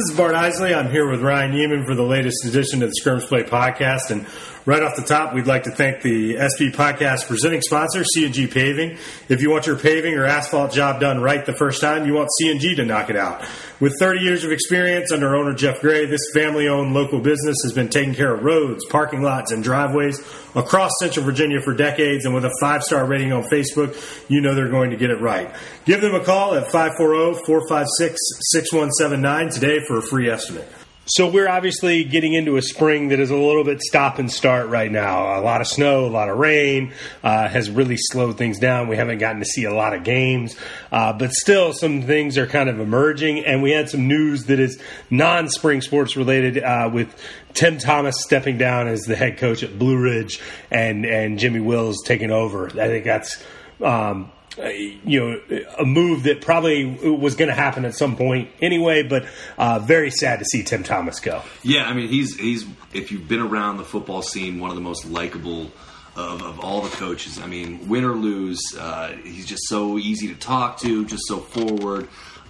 This is Bart Isley. I'm here with Ryan Yeaman for the latest edition of the Scrimmage Play podcast. And right off the top, we'd like to thank the SB Podcast presenting sponsor, C&G Paving. If you want your paving or asphalt job done right the first time, you want C&G to knock it out. With 30 years of experience under owner Jeff Gray, this family-owned local business has been taking care of roads, parking lots, and driveways across Central Virginia for decades. And with a 5-star rating on Facebook, you know they're going to get it right. Give them a call at 540-456-6179 today for a free estimate. So we're obviously getting into a spring that is a little bit stop and start right now. A lot of snow, a lot of rain has really slowed things down. We haven't gotten to see a lot of games, but still some things are kind of emerging. And we had some news that is non-spring sports related with Tim Thomas stepping down as the head coach at Blue Ridge and Jimmy Wills taking over. I think that's a move that probably was going to happen at some point anyway, but very sad to see Tim Thomas go. Yeah, I mean, he's if you've been around the football scene, one of the most likable of all the coaches. I mean, win or lose, he's just so easy to talk to, just so forward.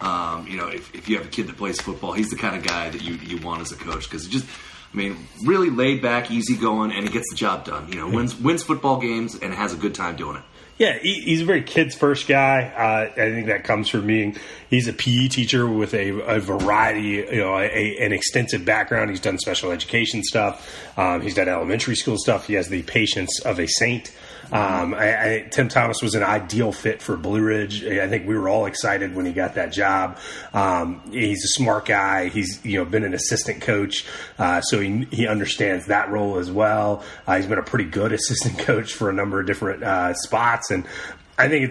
If you have a kid that plays football, he's the kind of guy that you want as a coach because really laid back, easy going, and he gets the job done. Wins football games and has a good time doing it. Yeah, he's a very kids-first guy. I think that comes from he's a PE teacher with a variety, an extensive background. He's done special education stuff. He's done elementary school stuff. He has the patience of a saint. Tim Thomas was an ideal fit for Blue Ridge. I think we were all excited when he got that job. He's a smart guy. He's been an assistant coach, so he understands that role as well. He's been a pretty good assistant coach for a number of different spots, and I think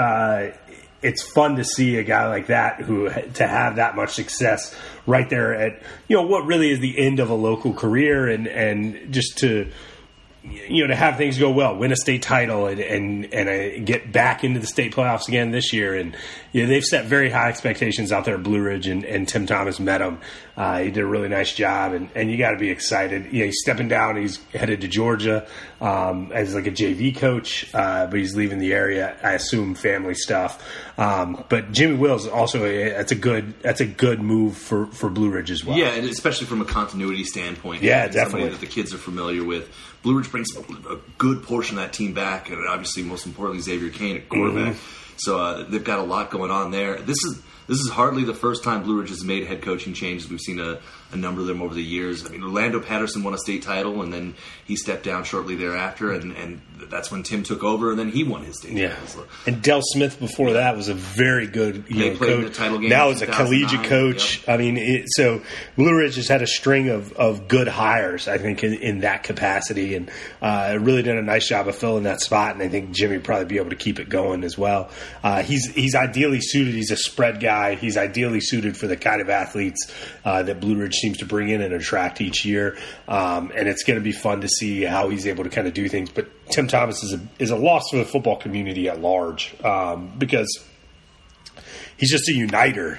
it's fun to see a guy like that to have that much success right there at what really is the end of a local career, and just to have things go well, win a state title, and get back into the state playoffs again this year. And they've set very high expectations out there at Blue Ridge, and Tim Thomas met him. He did a really nice job, and you got to be excited. He's stepping down. He's headed to Georgia as like a JV coach, but he's leaving the area. I assume family stuff. But Jimmy Wills also that's a good move for Blue Ridge as well. Yeah, and especially from a continuity standpoint. Yeah, definitely. Somebody that the kids are familiar with. Blue Ridge brings a good portion of that team back, and obviously, most importantly, Xavier Cain at quarterback. Mm-hmm. So they've got a lot going on there. This is hardly the first time Blue Ridge has made head coaching changes. We've seen a number of them over the years. I mean, Orlando Patterson won a state title, and then he stepped down shortly thereafter, and that's when Tim took over, and then then his state title. And Del Smith before that was a very good coach. Played the title game now is a collegiate coach. Yep. I mean, so Blue Ridge has had a string of good hires, I think, in that capacity, and really done a nice job of filling that spot, and I think Jimmy will probably be able to keep it going as well. He's ideally suited. He's a spread guy. He's ideally suited for the kind of athletes that Blue Ridge seems to bring in and attract each year, and it's going to be fun to see how he's able to kind of do things. But Tim Thomas is a loss for the football community at large because he's just a uniter.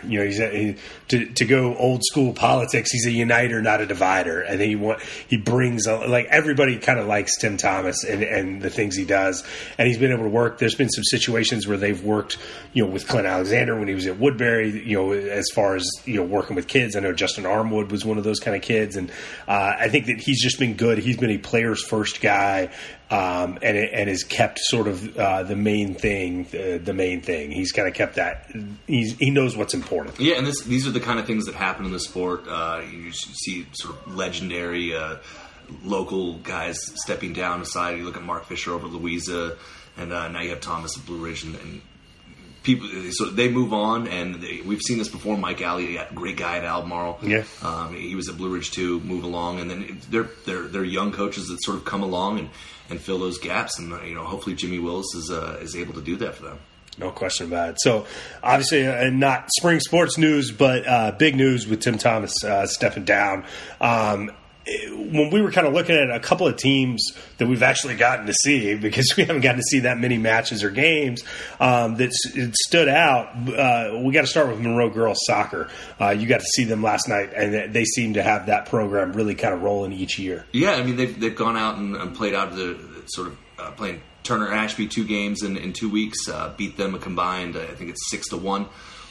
To go old school politics, he's a uniter, not a divider. I think he brings everybody kind of likes Tim Thomas and the things he does, and he's been able to work. There's been some situations where they've worked, with Clint Alexander when he was at Woodbury, as far as working with kids. I know Justin Armwood was one of those kind of kids, and I think that he's just been good. He's been a players first guy. And has kept sort of the main thing. He's kind of kept that. He knows what's important. Yeah, and these are the kind of things that happen in the sport. You see sort of legendary local guys stepping down aside. You look at Mark Fisher over at Louisa, and now you have Thomas at Blue Ridge, and people. So they move on, and we've seen this before. Mike Alley, a great guy at Albemarle. Yeah, he was at Blue Ridge too. Move along, and then they're young coaches that sort of come along and fill those gaps, and hopefully Jimmy Willis is able to do that for them. No question about it. So, obviously, not spring sports news, but big news with Tim Thomas stepping down. When we were kind of looking at a couple of teams that we've actually gotten to see, because we haven't gotten to see that many matches or games, that stood out, we got to start with Monroe Girls Soccer. You got to see them last night, and they seem to have that program really kind of rolling each year. Yeah, I mean, they've gone out and played out the sort of playing Turner Ashby 2 games in 2 weeks, beat them a combined, I think it's 6-1.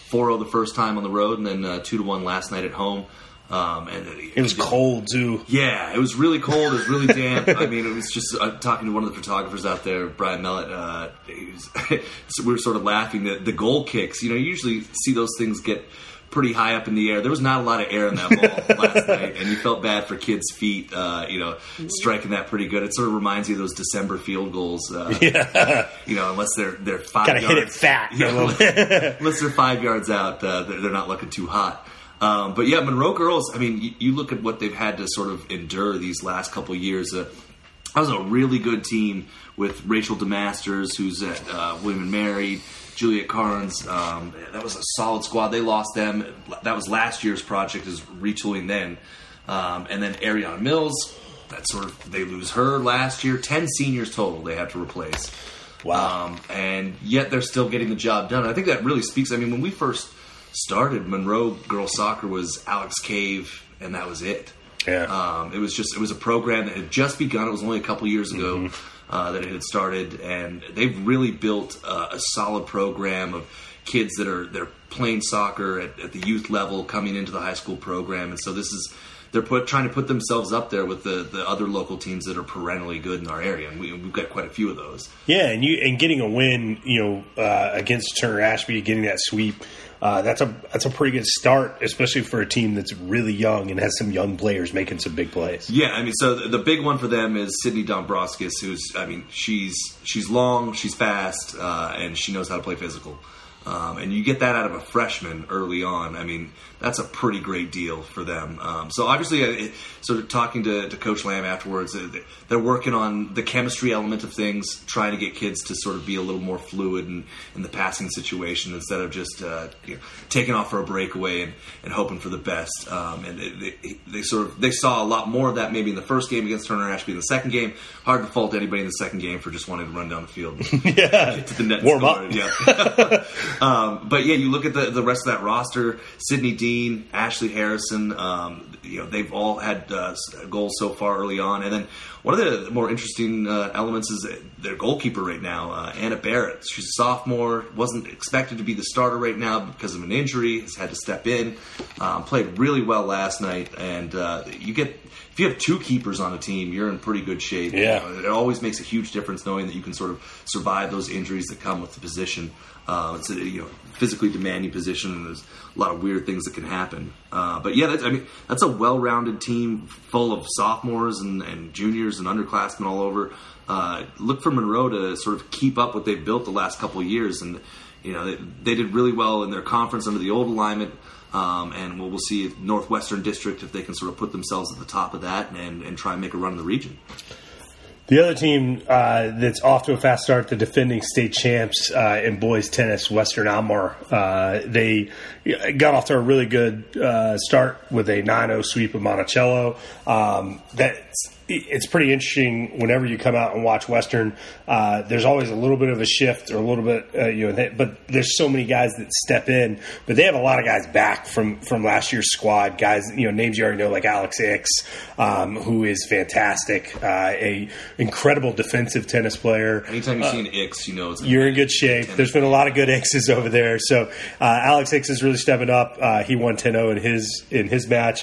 4-0 the first time on the road, and then 2-1 last night at home. And it was cold too. Yeah, it was really cold. It was really damp. I mean, it was just talking to one of the photographers out there, Brian Mellett. So we were sort of laughing that the goal kicks. You usually see those things get pretty high up in the air. There was not a lot of air in that ball last night, and you felt bad for kids' feet. Striking that pretty good. It sort of reminds you of those December field goals. Unless they're 5 gotta yards. Hit it fat. Unless they're 5 yards out, they're not looking too hot. But yeah, Monroe girls, I mean, you look at what they've had to sort of endure these last couple of years. That was a really good team with Rachel DeMasters, who's at William & Mary, Juliet Carnes. That was a solid squad. They lost them. That was last year's project, is retooling then. And then Ariana Mills, they lose her last year. 10 seniors total they had to replace. Wow. And yet they're still getting the job done. I think that really speaks. I mean, when we first started, Monroe girls soccer was Alex Cave, and that was it. Yeah. It was a program that had just begun. It was only a couple years ago that it had started, and they've really built a solid program of kids they're playing soccer at the youth level, coming into the high school program, and so they're trying to put themselves up there with the other local teams that are perennially good in our area, and we've got quite a few of those. Yeah, and getting a win, against Turner Ashby, getting that sweep. That's a pretty good start, especially for a team that's really young and has some young players making some big plays. Yeah, I mean, so the big one for them is Sydney Dombrovskis, she's long, she's fast, and she knows how to play physical. And you get that out of a freshman early on. I mean, that's a pretty great deal for them. So obviously, sort of talking to Coach Lamb afterwards, they're working on the chemistry element of things, trying to get kids to sort of be a little more fluid in the passing situation instead of just taking off for a breakaway and hoping for the best. And they saw a lot more of that maybe in the first game against Turner Ashby. In the second game, hard to fault anybody in the second game for just wanting to run down the field, get to the net, warm up. Yeah. But yeah, you look at the rest of that roster: Sydney Dean, Ashley Harrison. They've all had goals so far early on, and then one of the more interesting elements is their goalkeeper right now, Anna Barrett. She's a sophomore, wasn't expected to be the starter right now because of an injury. Has had to step in. Played really well last night, and if you have two keepers on a team, you're in pretty good shape. Yeah. It always makes a huge difference knowing that you can sort of survive those injuries that come with the position. It's a physically demanding position, and there's a lot of weird things that can happen. But yeah, that's a well-rounded team full of sophomores and juniors and underclassmen all over. Look for Monroe to sort of keep up what they've built the last couple of years, and they did really well in their conference under the old alignment. And we'll see if Northwestern District, if they can sort of put themselves at the top of that and try and make a run in the region. The other team that's off to a fast start, the defending state champs in boys tennis, Western Almar. They got off to a really good start with a 9-0 sweep of Monticello. It's pretty interesting whenever you come out and watch Western. There's always a little bit of a shift or a little bit, but there's so many guys that step in. But they have a lot of guys back from last year's squad. Guys, names you already know, like Alex Ix, who is fantastic, a incredible defensive tennis player. Anytime you see an Ix, you're in good shape. There's been a lot of good X's over there. So Alex Ix is really stepping up. He won 10-0 in his match.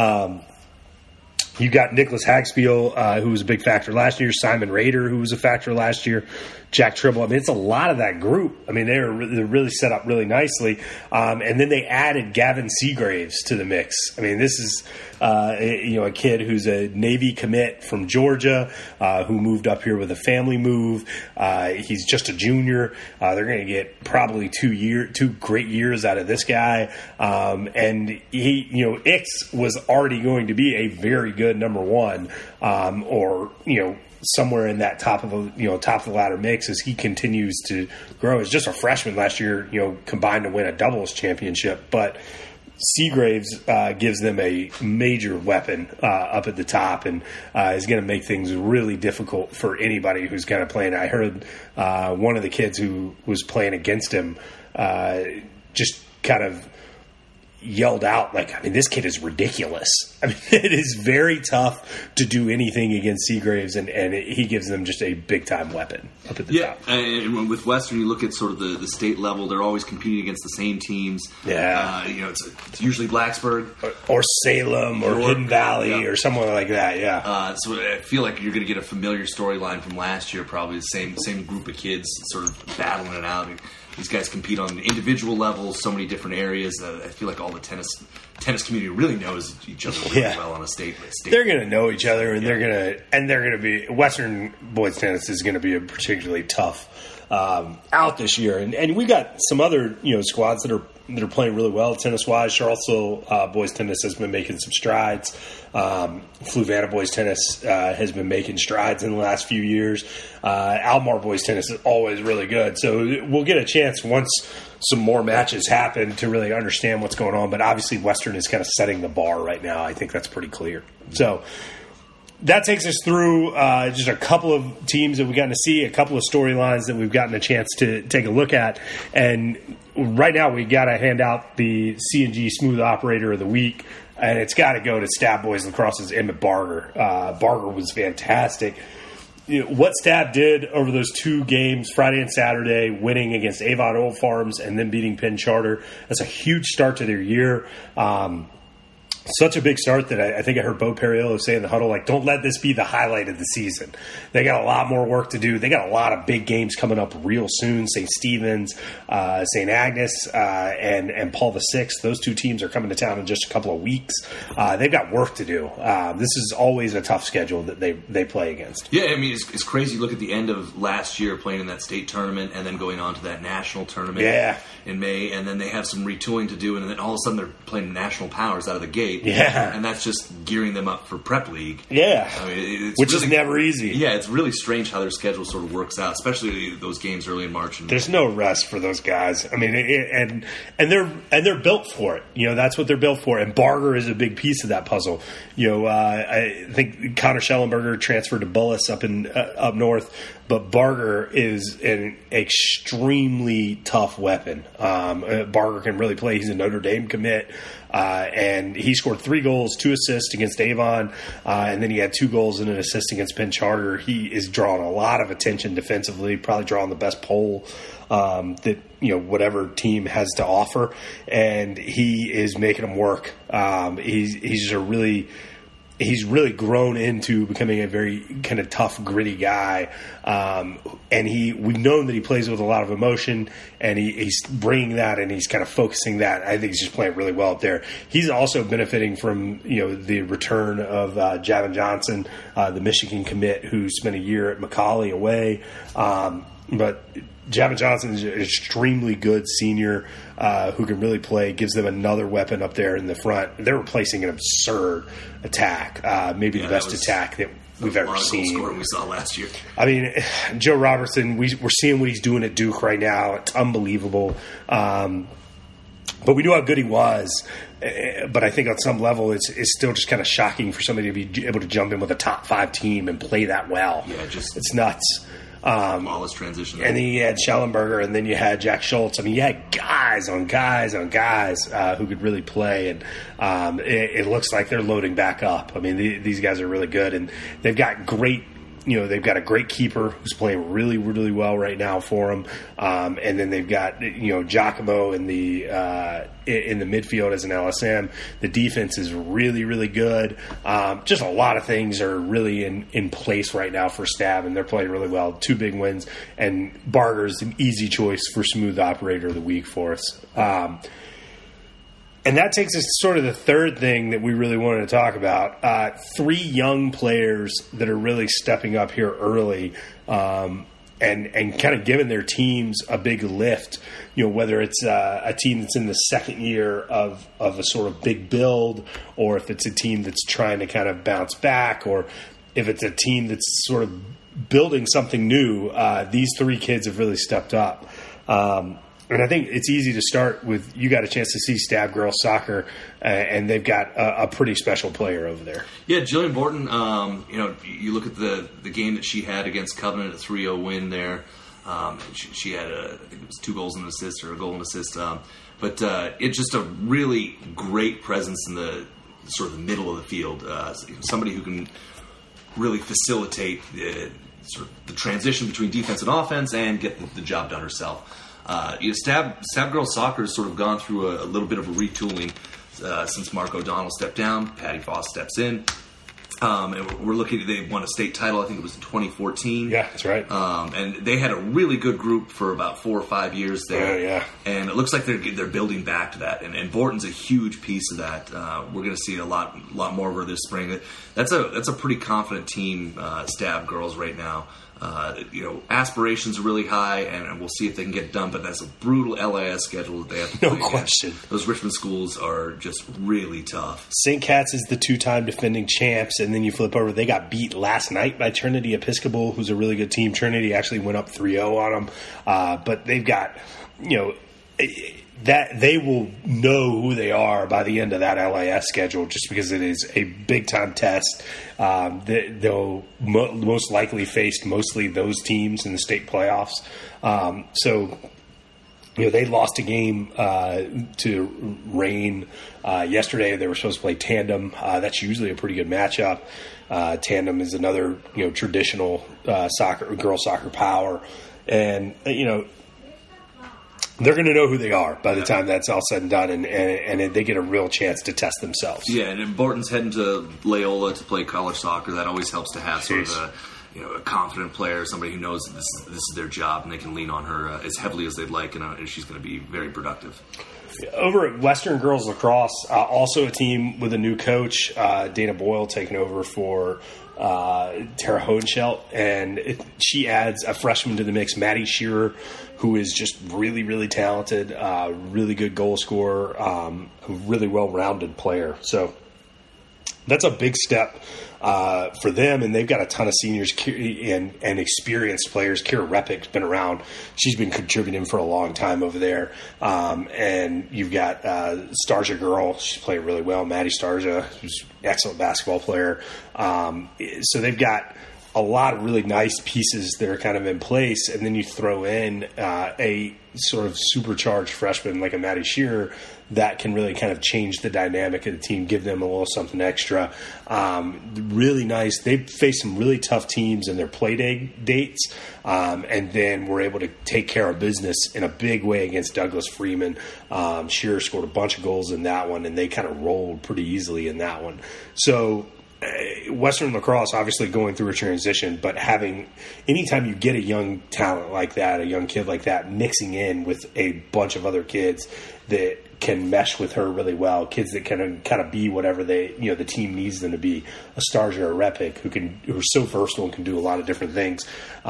You got Nicholas Hagspiel, who was a big factor last year. Simon Rader, who was a factor last year. Jack Tribble. I mean, it's a lot of that group. I mean, they're really set up really nicely. And then they added Gavin Seagraves to the mix. I mean, this is a kid who's a Navy commit from Georgia, who moved up here with a family move. He's just a junior. They're going to get probably 2 great years out of this guy. And he, Ix was already going to be a very good number one, somewhere in that top of the ladder mix as he continues to grow. As just a freshman last year, combined to win a doubles championship, but Seagraves gives them a major weapon up at the top, and is going to make things really difficult for anybody who's kind of playing. I heard one of the kids who was playing against him just kind of yelled out, like, I mean, this kid is ridiculous. I mean, it is very tough to do anything against Seagraves, and he gives them just a big-time weapon up at the top. Yeah, and with Western, you look at sort of the state level, they're always competing against the same teams. Yeah. It's usually Blacksburg. Or Salem or Hidden Valley or someone like that, yeah. So I feel like you're going to get a familiar storyline from last year, probably the same group of kids sort of battling it out. These guys compete on individual levels, so many different areas. I feel like all the tennis community really knows each other really well on a state. They're going to know each other, and they're going to be Western boys tennis is going to be a particularly tough out this year, and we got some other squads that are playing really well tennis wise. Charlottesville boys tennis has been making some strides. Fluvanna boys tennis has been making strides in the last few years. Almar boys tennis is always really good. So we'll get a chance once some more matches happen to really understand what's going on. But obviously Western is kind of setting the bar right now. I think that's pretty clear. So that takes us through just a couple of teams that we've gotten to see, a couple of storylines that we've gotten a chance to take a look at. And right now we got to hand out the C&G Smooth Operator of the Week. And it's got to go to Stab Boys Lacrosse's Emmett Barger. Barger was fantastic. What Stab did over those two games, Friday and Saturday, winning against Avon Old Farms and then beating Penn Charter, that's a huge start to their year. Such a big start that I think I heard Bo Perriello say in the huddle, like, don't let this be the highlight of the season. They got a lot more work to do. They got a lot of big games coming up real soon. St. Stephen's, St. Agnes, and Paul VI. Those two teams are coming to town in just a couple of weeks. They've got work to do. This is always a tough schedule that they play against. Yeah, I mean, it's crazy. Look at the end of last year playing in that state tournament and then going on to that national tournament in May, and then they have some retooling to do, and then all of a sudden they're playing national powers out of the gate. Yeah. And that's just gearing them up for Prep League. Yeah. I mean, which really, is never easy. Yeah, it's really strange how their schedule sort of works out, especially those games early in March. There's no rest for those guys. I mean, and they're built for it. That's what they're built for. And Barger is a big piece of that puzzle. I think Connor Schellenberger transferred to Bullis up north, but Barger is an extremely tough weapon. Barger can really play. He's a Notre Dame commit. And he scored 3 goals, 2 assists against Avon, and then he had 2 goals and an assist against Penn Charter. He is drawing a lot of attention defensively, probably drawing the best poll that whatever team has to offer, and he is making them work. He's really grown into becoming a very kind of tough, gritty guy, and we've known that he plays with a lot of emotion, and he's bringing that, and he's kind of focusing that. I think he's just playing really well up there. He's also benefiting from the return of Javin Johnson, the Michigan commit, who spent a year at Macaulay away, but Javin Johnson is an extremely good senior who can really play, gives them another weapon up there in the front. They're replacing an absurd attack, maybe the best attack that we've ever seen. Score we saw last year. I mean, Joe Robertson, we're seeing what he's doing at Duke right now. It's unbelievable. But we knew how good he was. But I think on some level, it's still just kind of shocking for somebody to be able to jump in with a top 5 team and play that well. Yeah, it's nuts. Flawless transition. And then you had Schellenberger, and then you had Jack Schultz. I mean, you had guys on guys on guys who could really play, and it looks like they're loading back up. I mean, these guys are really good, and they've got great. They've got a great keeper who's playing really, really well right now for them, and then they've got Giacomo in the midfield as an LSM. The defense is really, really good. Just a lot of things are really in place right now for Stab, and they're playing really well. 2 big wins, and Barger's an easy choice for Smooth Operator of the Week for us. And that takes us to sort of the third thing that we really wanted to talk about. 3 young players that are really stepping up here early and kind of giving their teams a big lift. Whether it's a team that's in the second year of a sort of big build, or if it's a team that's trying to kind of bounce back, or if it's a team that's sort of building something new. These 3 kids have really stepped up. And I think it's easy to start with, you got a chance to see Stab Girls Soccer, and they've got a pretty special player over there. Yeah, Jillian Borton, you look at the game that she had against Covenant, a 3-0 win there. She had, I think it was 2 goals and an assist, or a goal and assist. But it's just a really great presence in the sort of the middle of the field, somebody who can really facilitate sort of the transition between defense and offense and get the job done herself. Stab Girls Soccer has sort of gone through a little bit of a retooling since Mark O'Donnell stepped down. Patty Foss steps in. And we're looking. They won a state title. I think it was in 2014. Yeah, that's right. And they had a really good group for about 4 or 5 years there. Yeah. And it looks like they're building back to that. And Borton's a huge piece of that. We're going to see a lot more of her this spring. That's a pretty confident team. Stab Girls right now. Aspirations are really high, and we'll see if they can get it done. But that's a brutal LIS schedule that they have to play. No question. Those Richmond schools are just really tough. St. Cat's is the 2-time defending champs, and then you flip over. They got beat last night by Trinity Episcopal, who's a really good team. Trinity actually went up 3-0 on them, but they've got, that they will know who they are by the end of that LIS schedule, just because it is a big time test. They'll most likely face mostly those teams in the state playoffs. They lost a game to Rain yesterday. They were supposed to play Tandem. That's usually a pretty good matchup. Tandem is another traditional girls soccer power, and they're going to know who they are by the time that's all said and done, and they get a real chance to test themselves. Yeah, and Borton's heading to Loyola to play college soccer. That always helps to have sort of a confident player, somebody who knows this is their job, and they can lean on her as heavily as they'd like, and she's going to be very productive. Over at Western Girls Lacrosse, also a team with a new coach, Dana Boyle taking over for Tara Hohenschelt, and she adds a freshman to the mix, Maddie Shearer, who is just really, really talented, really good goal scorer, a really well-rounded player. So that's a big step for them, and they've got a ton of seniors and experienced players. Kira Repik's been around. She's been contributing for a long time over there. And you've got Starja Girl. She played really well. Maddie Starja, who's an excellent basketball player. So they've got a lot of really nice pieces that are kind of in place, and then you throw in a sort of supercharged freshman like a Maddie Shearer that can really kind of change the dynamic of the team, give them a little something extra. Really nice. They faced some really tough teams in their play day dates, and then were able to take care of business in a big way against Douglas Freeman. Shearer scored a bunch of goals in that one, and they kind of rolled pretty easily in that one. So Western Lacrosse obviously going through a transition, but anytime you get a young talent like that, a young kid like that, mixing in with a bunch of other kids that can mesh with her really well, kids that can kind of be whatever the team needs them to be, a Starja or a Repik who are so versatile and can do a lot of different things.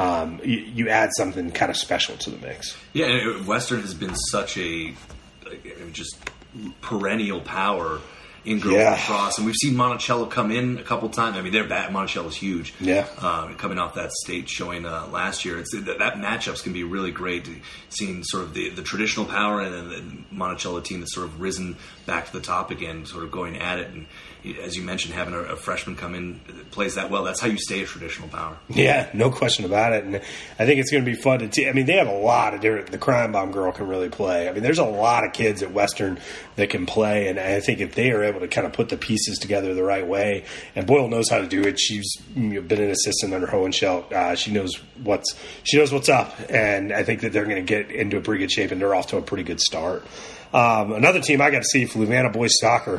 You add something kind of special to the mix. Yeah, and Western has been such a just perennial power in girls lacrosse, and we've seen Monticello come in a couple times. I mean, they're bad. Monticello's huge. Yeah, coming off that state showing last year, that matchups can be really great. Seeing sort of the traditional power and then the Monticello team that's sort of risen back to the top again, sort of going at it. And as you mentioned, having a freshman come in that plays that well, that's how you stay a traditional power. Yeah, no question about it. And I think it's going to be fun to. They have a lot of different. The Crime Bomb girl can really play. I mean, there's a lot of kids at Western that can play, and I think if they are able to kind of put the pieces together the right way, and Boyle knows how to do it. She's been an assistant under Hohenschelt. She knows what's up, and I think that they're going to get into a pretty good shape, and they're off to a pretty good start. Another team I got to see, Fluvanna Boys Soccer.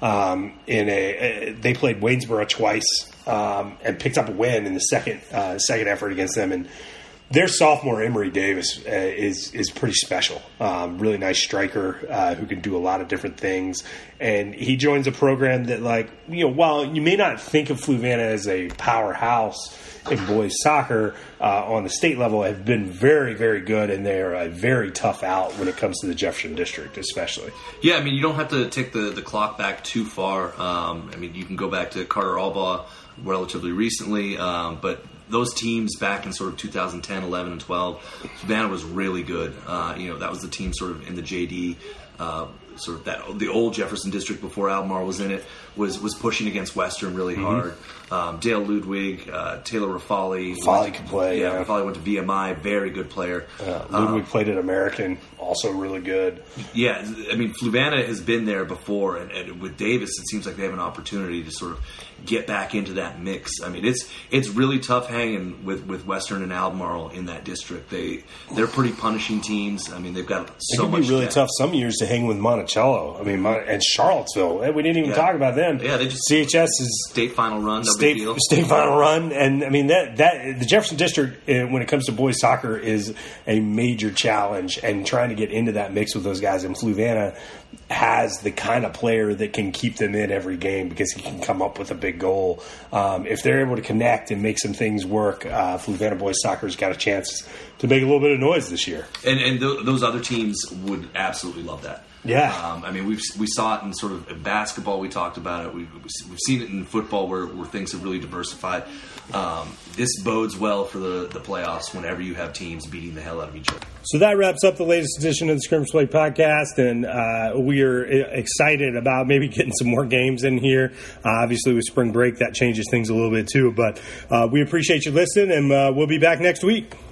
They played Waynesboro twice and picked up a win in the second effort against them, and their sophomore Emery Davis is pretty special. Really nice striker who can do a lot of different things, and he joins a program that, while you may not think of Fluvanna as a powerhouse in boys soccer on the state level, have been very, very good, and they're a very tough out when it comes to the Jefferson District, especially. Yeah, you don't have to take the clock back too far. You can go back to Carter Albaugh relatively recently, but those teams back in sort of 2010, 11, and 12, Savannah was really good. That was the team sort of in the JD sort of the old Jefferson District before Albemarle was in it, was pushing against Western really hard. Dale Ludwig, Taylor Rafali. Rafali could play. Yeah, Rafali went to VMI, very good player. Ludwig played at American, also really good. Yeah, I mean, Fluvanna has been there before, and with Davis, it seems like they have an opportunity to sort of get back into that mix. I mean, it's really tough hanging with Western and Albemarle in that district. They're pretty punishing teams. I mean, they've got so much. It can be really tough some years to hang with Monticello. I mean, and Charlottesville. We didn't even talk about them. Yeah, they just CHS is state final run. No big deal. State final run, and I mean that the Jefferson District when it comes to boys soccer is a major challenge, and trying to get into that mix with those guys. And Fluvanna has the kind of player that can keep them in every game because he can come up with a big goal. If they're able to connect and make some things work, Fluvanna boys soccer's got a chance to make a little bit of noise this year. And those other teams would absolutely love that. Yeah, I mean, we saw it in sort of basketball. We talked about it. We've seen it in football where things have really diversified. This bodes well for the playoffs whenever you have teams beating the hell out of each other. So that wraps up the latest edition of the Scrimmage Play podcast, and we are excited about maybe getting some more games in here. Obviously, with spring break, that changes things a little bit too. But we appreciate you listening, and we'll be back next week.